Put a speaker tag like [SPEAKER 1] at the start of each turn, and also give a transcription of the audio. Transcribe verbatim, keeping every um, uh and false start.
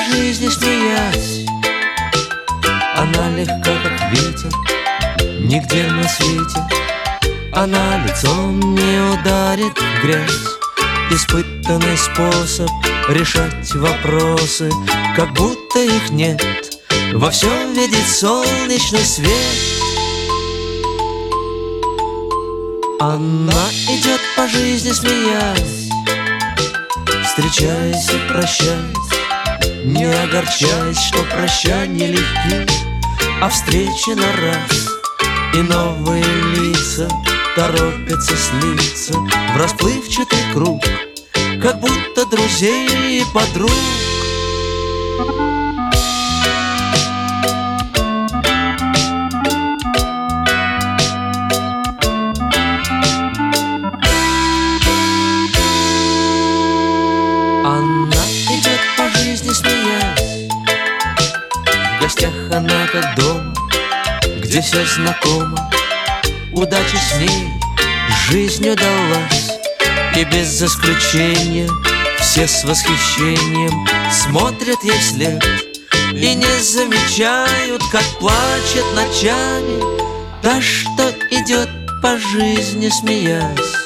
[SPEAKER 1] жизни смеясь. Она легка, как ветер, нигде на свете. Она лицом не ударит в грязь. Испытанный способ решать вопросы, как будто их нет. Во всем видит солнечный свет. Она идет по жизни смеясь, встречаясь и прощаясь, не огорчаясь, что прощания легки, а встречи на раз. И новые лица торопятся слиться в расплывчатый круг, как будто друзей и подруг. Она идет по жизни смеясь, в гостях она как дома, где все знакомо. Удача с ней жизнь удалась, и без исключения все с восхищением смотрят ей вслед и не замечают, как плачет ночами та, что идет по жизни смеясь.